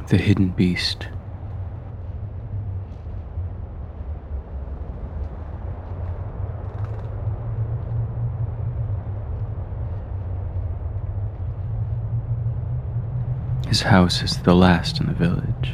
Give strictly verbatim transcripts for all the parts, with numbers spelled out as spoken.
The Hidden Beast. His house is the last in the village.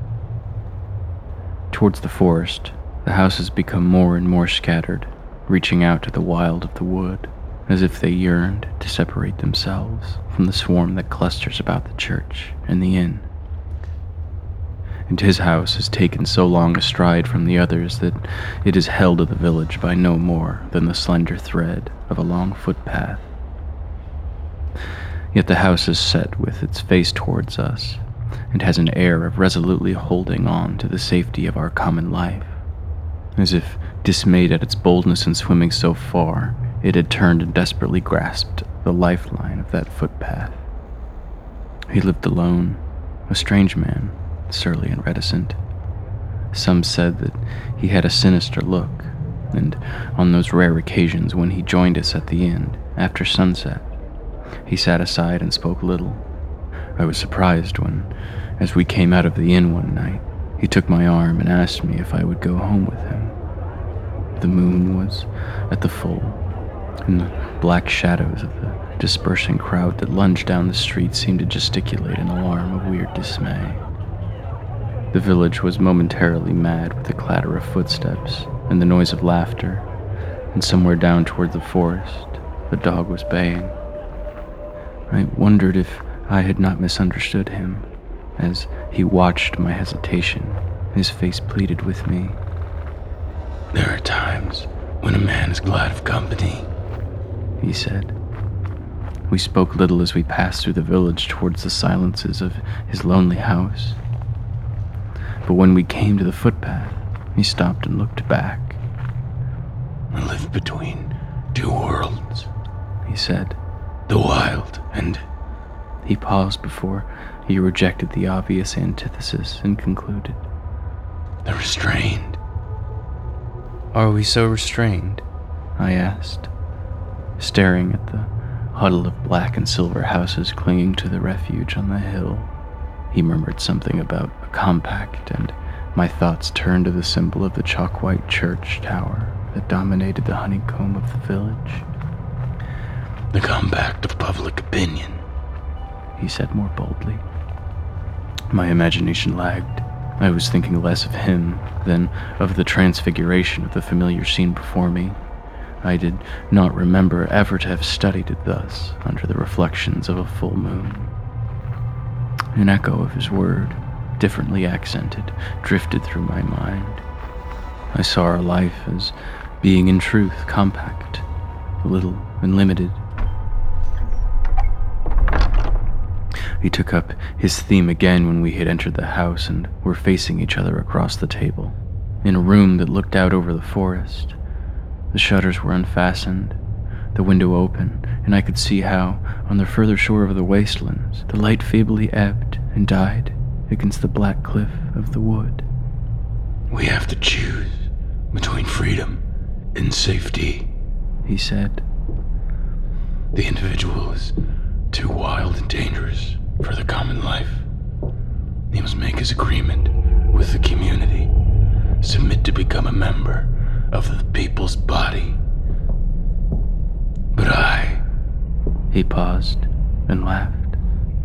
Towards the forest, the houses become more and more scattered, reaching out to the wild of the wood, as if they yearned to separate themselves from the swarm that clusters about the church and the inn. And his house has taken so long a stride from the others that it is held to the village by no more than the slender thread of a long footpath. Yet the house is set with its face towards us, and has an air of resolutely holding on to the safety of our common life, as if, dismayed at its boldness in swimming so far, it had turned and desperately grasped the lifeline of that footpath. He lived alone, a strange man, surly and reticent. Some said that he had a sinister look, and on those rare occasions when he joined us at the inn, after sunset, he sat aside and spoke little. I was surprised when, as we came out of the inn one night, he took my arm and asked me if I would go home with him. The moon was at the full, and the black shadows of the dispersing crowd that lunged down the street seemed to gesticulate an alarm of weird dismay. The village was momentarily mad with the clatter of footsteps and the noise of laughter, and somewhere down toward the forest, the dog was baying. I wondered if I had not misunderstood him, as he watched my hesitation, his face pleaded with me. "There are times when a man is glad of company," he said. We spoke little as we passed through the village towards the silences of his lonely house. But when we came to the footpath, he stopped and looked back. "I live between two worlds," he said. "The wild and..." He paused before he rejected the obvious antithesis and concluded, "the restrained." "Are we so restrained?" I asked, staring at the huddle of black and silver houses clinging to the refuge on the hill. He murmured something about a compact, and my thoughts turned to the symbol of the chalk-white church tower that dominated the honeycomb of the village. "The compact of public opinion," he said more boldly. My imagination lagged. I was thinking less of him than of the transfiguration of the familiar scene before me. I did not remember ever to have studied it thus, under the reflections of a full moon. An echo of his word, differently accented, drifted through my mind. I saw our life as being in truth compact, little and limited. He took up his theme again when we had entered the house and were facing each other across the table, in a room that looked out over the forest. The shutters were unfastened, the window open, and I could see how, on the further shore of the wastelands, the light feebly ebbed and died against the black cliff of the wood. "We have to choose between freedom and safety," he said. "The individual is too wild and dangerous for the common life. He must make his agreement with the community, submit to become a member of the people's body. But I..." He paused and laughed.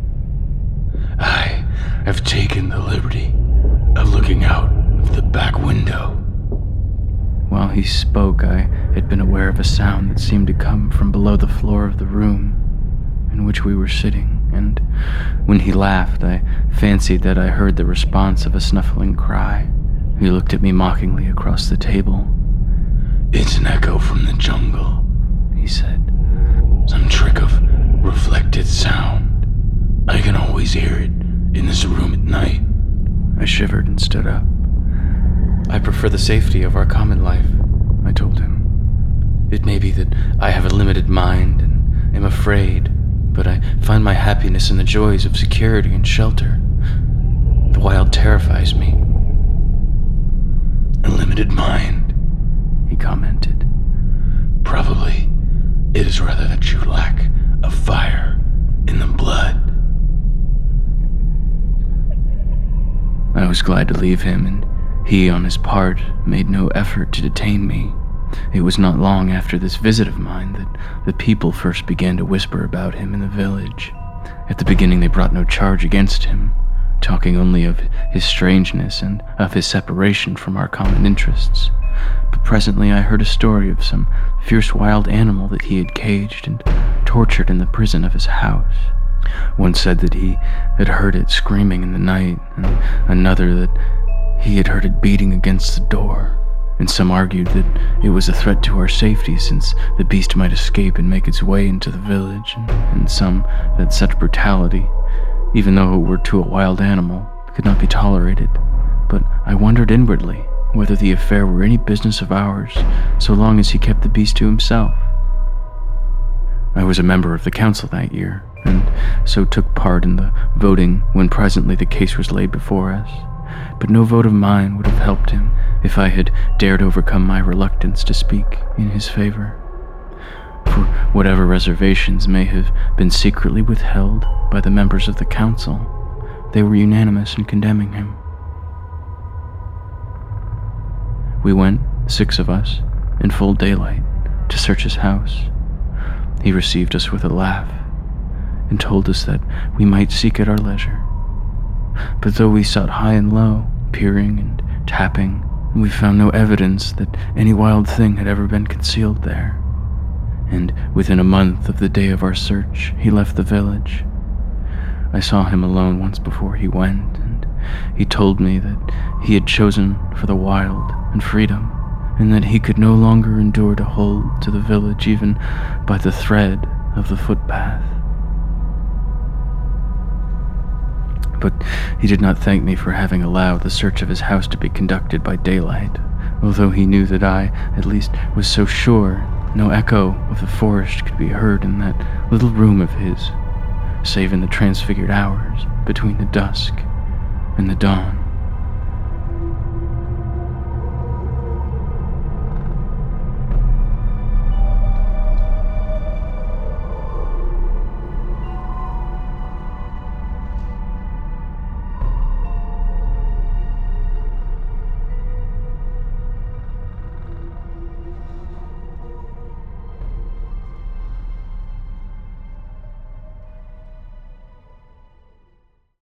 "I have taken the liberty of looking out of the back window." While he spoke, I had been aware of a sound that seemed to come from below the floor of the room in which we were sitting, and when he laughed, I fancied that I heard the response of a snuffling cry. He looked at me mockingly across the table. "It's an echo from the jungle," he said. "Some trick of reflected sound. I can always hear it in this room at night." I shivered and stood up. "I prefer the safety of our common life," I told him. "It may be that I have a limited mind and am afraid, but I find my happiness in the joys of security and shelter. The wild terrifies me." "A limited mind," he commented. "Probably it is rather that you lack a fire in the blood." was glad to leave him, and he, on his part, made no effort to detain me. It was not long after this visit of mine that the people first began to whisper about him in the village. At the beginning they brought no charge against him, talking only of his strangeness and of his separation from our common interests. But presently I heard a story of some fierce wild animal that he had caged and tortured in the prison of his house. One said that he had heard it screaming in the night, and another that he had heard it beating against the door, and some argued that it was a threat to our safety since the beast might escape and make its way into the village, and, and some that such brutality, even though it were to a wild animal, could not be tolerated. But I wondered inwardly whether the affair were any business of ours, so long as he kept the beast to himself. I was a member of the council that year, and so took part in the voting when presently the case was laid before us. But no vote of mine would have helped him if I had dared overcome my reluctance to speak in his favor. For whatever reservations may have been secretly withheld by the members of the council, they were unanimous in condemning him. We went, six of us, in full daylight, to search his house. He received us with a laugh, and told us that we might seek at our leisure. But though we sought high and low, peering and tapping, we found no evidence that any wild thing had ever been concealed there. And within a month of the day of our search, he left the village. I saw him alone once before he went, and he told me that he had chosen for the wild and freedom, and that he could no longer endure to hold to the village even by the thread of the footpath. But he did not thank me for having allowed the search of his house to be conducted by daylight, although he knew that I, at least, was so sure no echo of the forest could be heard in that little room of his, save in the transfigured hours between the dusk and the dawn.